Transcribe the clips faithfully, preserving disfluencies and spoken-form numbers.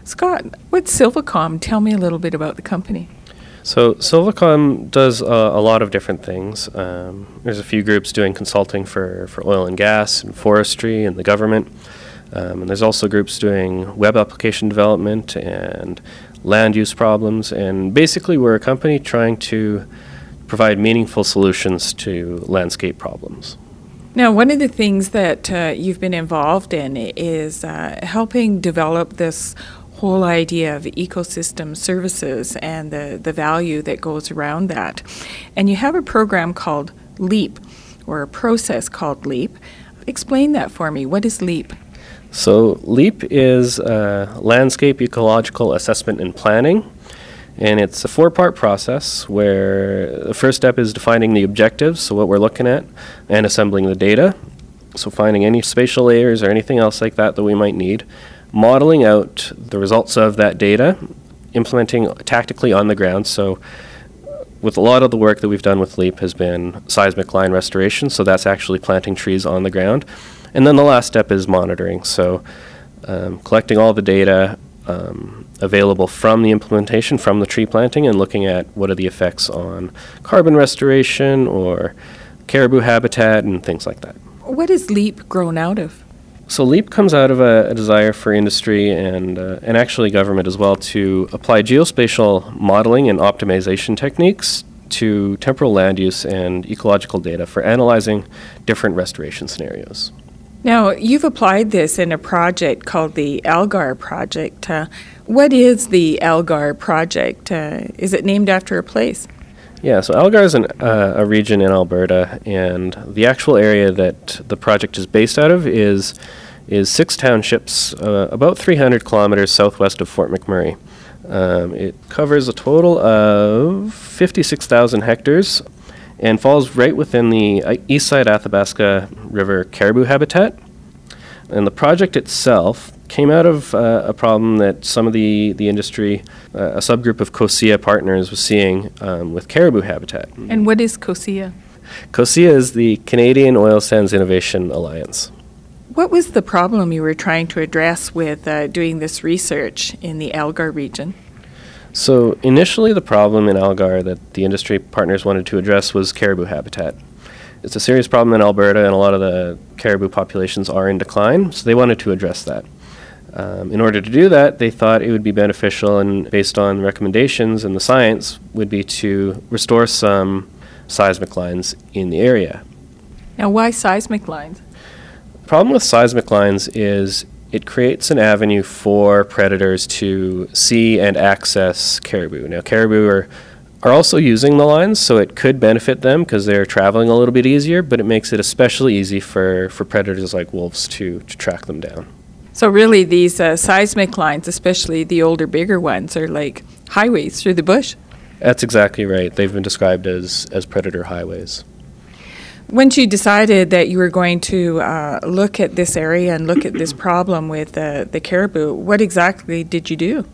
Scott, what's Silvacom? Tell me a little bit about the company. So Silvacom does uh, a lot of different things. Um, there's a few groups doing consulting for, for oil and gas and forestry and the government. Um, and there's also groups doing web application development and land use problems. And basically we're a company trying to provide meaningful solutions to landscape problems. Now, one of the things that uh, you've been involved in is uh, helping develop this whole idea of ecosystem services and the, the value that goes around that. And you have a program called LEAP, or a process called LEAP. Explain that for me. What is LEAP? So LEAP is uh, Landscape Ecological Assessment and Planning. And it's a four-part process where the first step is defining the objectives, so what we're looking at, and assembling the data. So finding any spatial layers or anything else like that that we might need. Modeling out the results of that data, implementing tactically on the ground. So with a lot of the work that we've done with LEAP has been seismic line restoration, so that's actually planting trees on the ground. And then the last step is monitoring. So um, collecting all the data um, available from the implementation, from the tree planting, and looking at what are the effects on carbon restoration or caribou habitat and things like that. What is LEAP grown out of? So LEAP comes out of a, a desire for industry and uh, and actually government as well to apply geospatial modeling and optimization techniques to temporal land use and ecological data for analyzing different restoration scenarios. Now, you've applied this in a project called the Algar Project. Uh, what is the Algar Project? Uh, is it named after a place? Yeah, so Algar is an, uh, a region in Alberta, and the actual area that the project is based out of is is six townships, uh, about three hundred kilometers southwest of Fort McMurray. Um, it covers a total of fifty-six thousand hectares and falls right within the uh, east side Athabasca River caribou habitat. And the project itself came out of uh, a problem that some of the, the industry, uh, a subgroup of COSIA partners was seeing um, with caribou habitat. And what is COSIA? COSIA is the Canadian Oil Sands Innovation Alliance. What was the problem you were trying to address with uh, doing this research in the Algar region? So initially the problem in Algar that the industry partners wanted to address was caribou habitat. It's a serious problem in Alberta, and a lot of the caribou populations are in decline, so they wanted to address that. Um, in order to do that, they thought it would be beneficial, and based on recommendations and the science, would be to restore some seismic lines in the area. Now, why seismic lines? The problem with seismic lines is it creates an avenue for predators to see and access caribou. Now, caribou are, are also using the lines, so it could benefit them because they're traveling a little bit easier, but it makes it especially easy for, for predators like wolves to, to track them down. So really these uh, seismic lines, especially the older, bigger ones, are like highways through the bush? That's exactly right. They've been described as, as predator highways. Once you decided that you were going to uh, look at this area and look at this problem with uh, the caribou, what exactly did you do?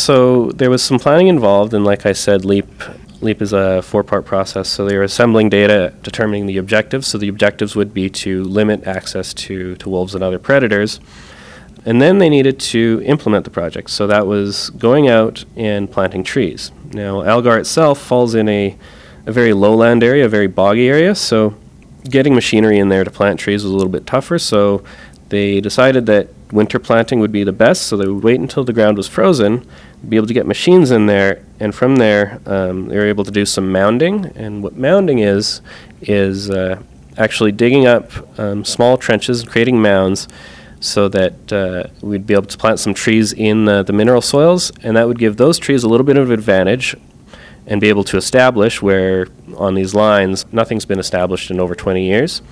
So there was some planning involved, and like I said, LEAP LEAP is a four-part process. So they were assembling data, determining the objectives. So the objectives would be to limit access to, to wolves and other predators. And then they needed to implement the project. So that was going out and planting trees. Now, Algar itself falls in a, a very lowland area, a very boggy area, so getting machinery in there to plant trees was a little bit tougher, so they decided that winter planting would be the best, so they would wait until the ground was frozen, be able to get machines in there, and from there um, they were able to do some mounding. And what mounding is, is uh, actually digging up um, small trenches and creating mounds so that uh, we'd be able to plant some trees in the, the mineral soils, and that would give those trees a little bit of advantage and be able to establish where on these lines nothing's been established in over twenty years,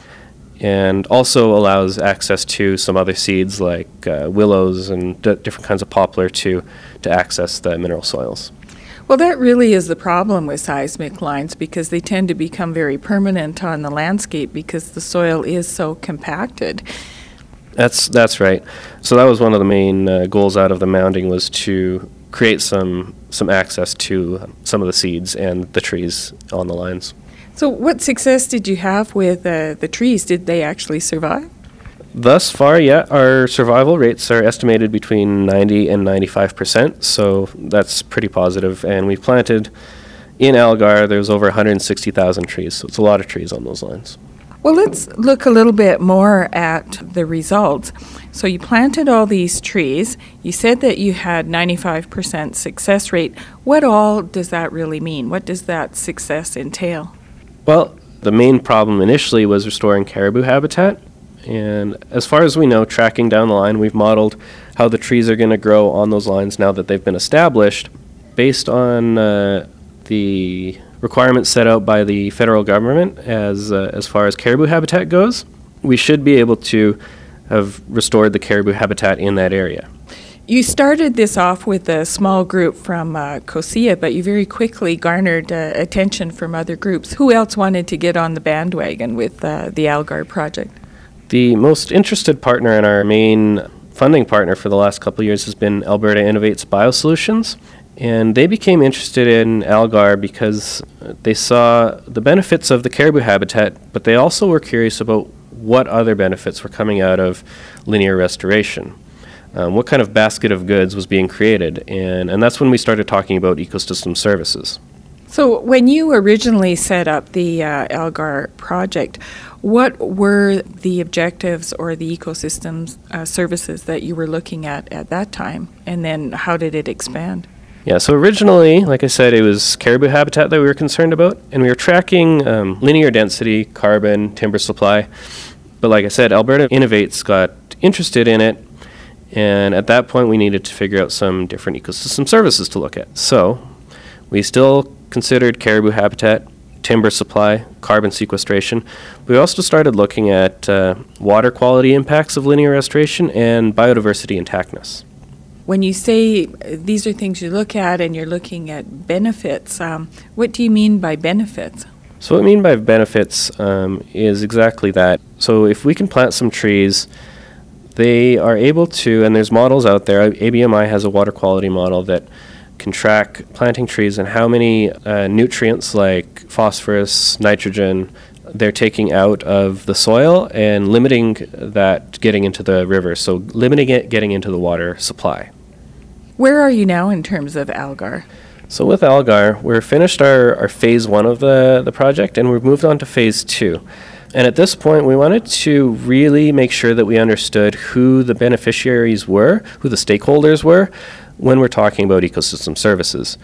and also allows access to some other seeds like uh, willows and d- different kinds of poplar to, to access the mineral soils. Well, that really is the problem with seismic lines, because they tend to become very permanent on the landscape because the soil is so compacted. That's that's right. So that was one of the main uh, goals out of the mounding, was to create some some access to some of the seeds and the trees on the lines. So what success did you have with uh, the trees? Did they actually survive? Thus far, yeah, our survival rates are estimated between ninety and ninety-five percent, so that's pretty positive. And we've planted in Algar, there's over one hundred sixty thousand trees, so it's a lot of trees on those lines. Well, let's look a little bit more at the results. So you planted all these trees. You said that you had ninety-five percent success rate. What all does that really mean? What does that success entail? Well, the main problem initially was restoring caribou habitat. And as far as we know, tracking down the line, we've modeled how the trees are going to grow on those lines now that they've been established based on uh, the requirements set out by the federal government as uh, as far as caribou habitat goes. We should be able to have restored the caribou habitat in that area. You started this off with a small group from uh, COSIA, but you very quickly garnered uh, attention from other groups. Who else wanted to get on the bandwagon with uh, the Algar project? The most interested partner and our main funding partner for the last couple of years has been Alberta Innovates Biosolutions. And they became interested in Algar because they saw the benefits of the caribou habitat, but they also were curious about what other benefits were coming out of linear restoration. Um, what kind of basket of goods was being created? And, and that's when we started talking about ecosystem services. So when you originally set up the uh, Algar project, what were the objectives or the ecosystems uh, services that you were looking at at that time? And then how did it expand? Yeah, so originally, like I said, it was caribou habitat that we were concerned about, and we were tracking um, linear density, carbon, timber supply. But like I said, Alberta Innovates got interested in it, and at that point we needed to figure out some different ecosystem services to look at. So we still considered caribou habitat, timber supply, carbon sequestration. We also started looking at uh, water quality impacts of linear restoration and biodiversity intactness. When you say these are things you look at and you're looking at benefits, um, what do you mean by benefits? So what I mean by benefits um, is exactly that. So if we can plant some trees, they are able to, and there's models out there, A B M I has a water quality model that can track planting trees and how many uh, nutrients like phosphorus, nitrogen, they're taking out of the soil and limiting that getting into the river, so limiting it getting into the water supply. Where are you now in terms of Algar? So with Algar, we're finished our, our phase one of the, the project and we've moved on to phase two. And at this point, we wanted to really make sure that we understood who the beneficiaries were, who the stakeholders were, when we're talking about ecosystem services.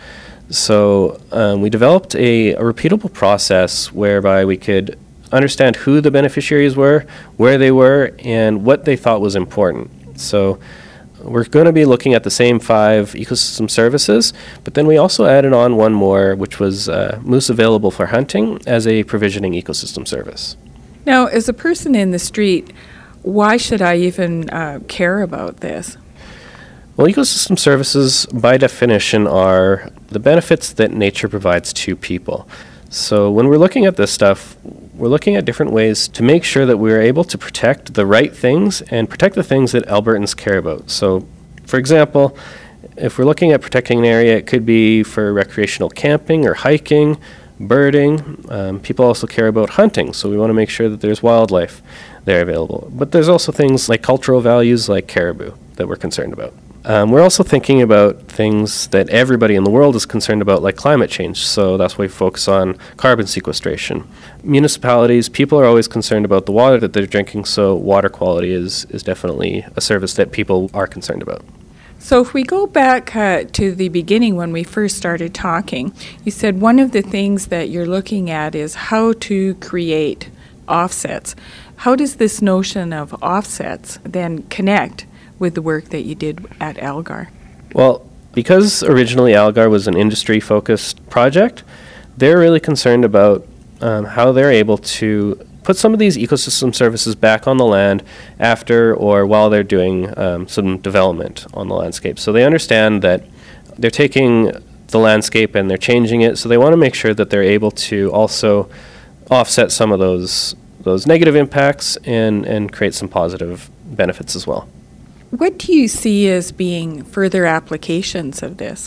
So um, we developed a, a repeatable process whereby we could understand who the beneficiaries were, where they were, and what they thought was important. So we're going to be looking at the same five ecosystem services, but then we also added on one more, which was uh, moose available for hunting as a provisioning ecosystem service. Now, as a person in the street, why should I even uh, care about this? Well, ecosystem services, by definition, are the benefits that nature provides to people. So when we're looking at this stuff, we're looking at different ways to make sure that we're able to protect the right things and protect the things that Albertans care about. So, for example, if we're looking at protecting an area, it could be for recreational camping or hiking, birding. Um, people also care about hunting, so we want to make sure that there's wildlife there available. But there's also things like cultural values like caribou that we're concerned about. Um, we're also thinking about things that everybody in the world is concerned about, like climate change, so that's why we focus on carbon sequestration. Municipalities, people are always concerned about the water that they're drinking, so water quality is, is definitely a service that people are concerned about. So if we go back uh, to the beginning when we first started talking, you said one of the things that you're looking at is how to create offsets. How does this notion of offsets then connect with the work that you did at Algar? Well, because originally Algar was an industry-focused project, they're really concerned about um, how they're able to put some of these ecosystem services back on the land after or while they're doing um, some development on the landscape. So they understand that they're taking the landscape and they're changing it, so they want to make sure that they're able to also offset some of those those negative impacts and, and create some positive benefits as well. What do you see as being further applications of this?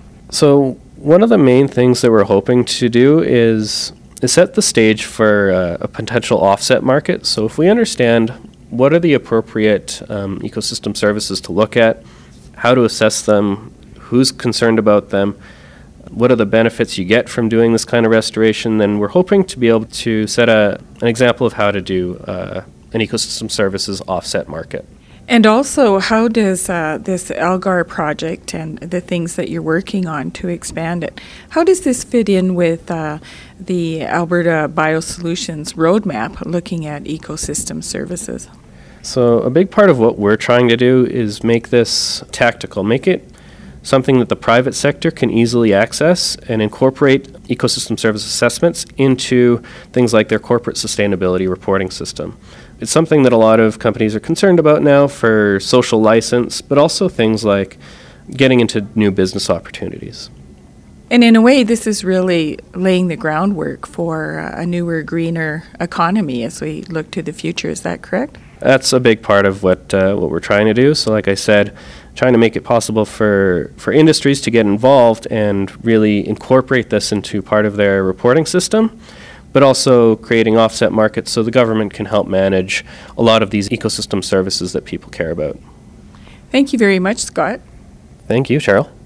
So one of the main things that we're hoping to do is, is set the stage for uh, a potential offset market. So if we understand what are the appropriate um, ecosystem services to look at, how to assess them, who's concerned about them, what are the benefits you get from doing this kind of restoration, then we're hoping to be able to set a, an example of how to do uh, an ecosystem services offset market. And also, how does uh, this Algar project and the things that you're working on to expand it, how does this fit in with uh, the Alberta Biosolutions roadmap looking at ecosystem services? So a big part of what we're trying to do is make this tactical, make it something that the private sector can easily access and incorporate ecosystem service assessments into things like their corporate sustainability reporting system. It's something that a lot of companies are concerned about now for social license, but also things like getting into new business opportunities. And in a way, this is really laying the groundwork for a newer, greener economy as we look to the future. Is that correct? That's a big part of what uh, what we're trying to do. So like I said, trying to make it possible for, for industries to get involved and really incorporate this into part of their reporting system, but also creating offset markets so the government can help manage a lot of these ecosystem services that people care about. Thank you very much, Scott. Thank you, Cheryl.